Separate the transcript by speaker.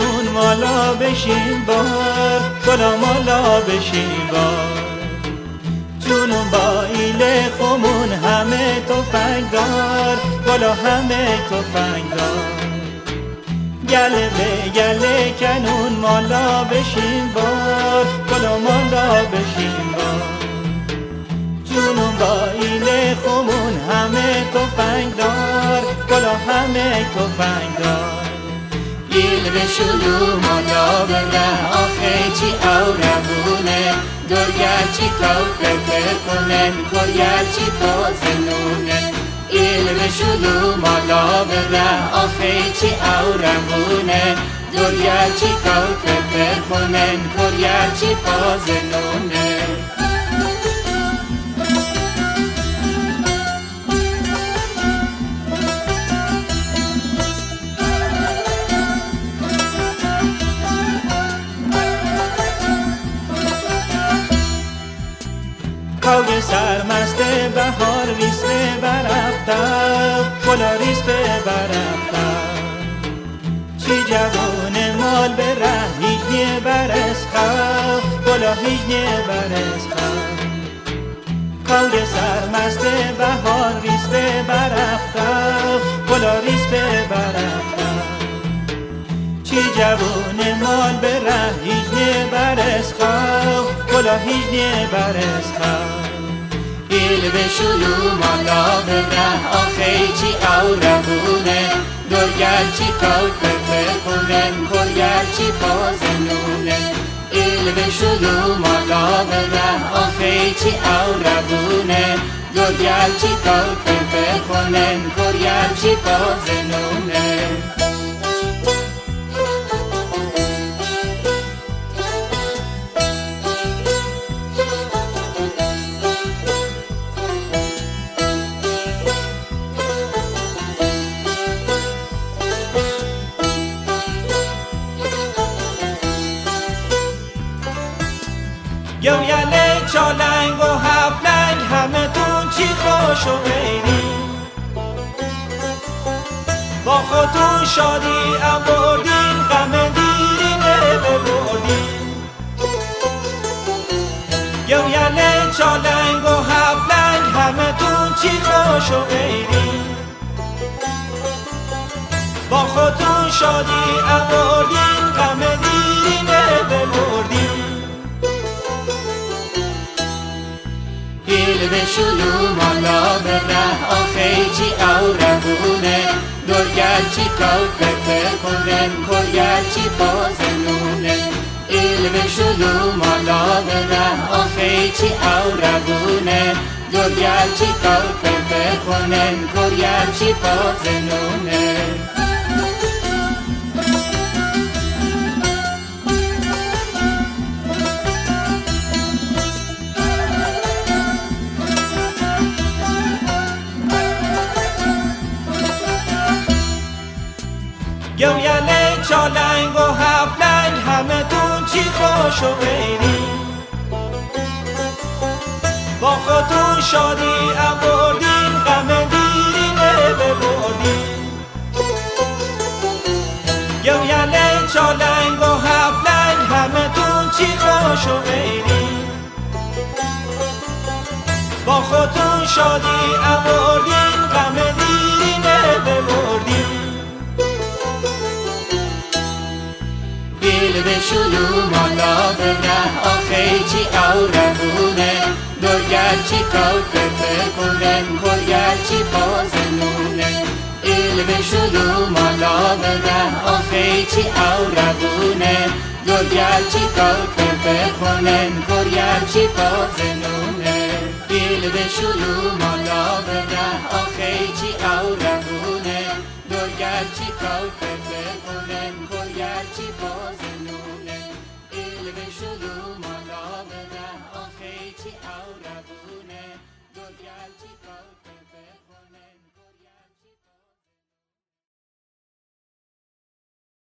Speaker 1: کنون مالا بشین بار، گلا مالا بشین بار. جنون با ایل خمون همه تفنگ دار، گلا همه تفنگ دار. گله به گله کنون مالا بشین بار، گلا مالا بشین بار. جنون با ایل خمون همه تفنگ دار، گلا همه تفنگ دار.
Speaker 2: ایل به شلو مالا بره آخه چی اورمونه، درگر چی توفه کنن کرگر چی پازنونه. ایل به شلو مالا بره آخه چی اورمونه، درگر چی توفه کنن کرگر چی پازنونه.
Speaker 1: کوی سرمست بهار ریس به برفتم، گلا ریس به برفتم. چی جوان مال به ره هیچنی برس خواه، گلا هیچنی برس خواه. کوی سرمست بهار ریس به برفتم، گلا ریس به برفتم. چی جوان مال به ره هیچنی برس خواه، گلا هیچنی برس خواه.
Speaker 2: ایل به شلو مالا بره آخه چی اورمونه، درگر چی توفه کنن کرگر چی پازنونه. ایل به شلو مالا بره آخه چی اورمونه، درگر چی توفه کنن کرگر چی پازنونه.
Speaker 1: یله چالنگ و هفلنگ همه تون چی خوش و غیری، با خودتون شادی آوردین غم دیرینه ببردین. یله چالنگ و هفلنگ همه تون چی خوش و غیری، با خودتون شادی آوردین غم دیرینه ببردین.
Speaker 2: ایل به شلو مالا بره آخه چی اورمونه، درگر چی توفه کنن کرگر چی پازنونه. ایل به شلو مالا بره آخه چی اورمونه، درگر چی توفه کنن کرگر چی پازنونه.
Speaker 1: یله چالنگ و هفلنگ همه تون چی خوش و غیری، با خودتون شادی آوردین غم دیرینه ببردین. یله چالنگ و هفلنگ همه تون چی خوش و غیری، با خودتون شادی آوردین غم دیرینه ببردین.
Speaker 2: ایل به شلو مالا بره آخه چی اورمونه، درگر چی توفه کنن کرگر چی پازنونه. ایل به شلو مالا بره آخه چی اورمونه، درگر چی توفه کنن کرگر چی پازنونه. ایل به شلو مالا بره آخه چی اورمونه، درگر چی توفه کنن کرگر چی پازنونه. ایل به شلو مالا بره آخه چی اورمونه، درگر چی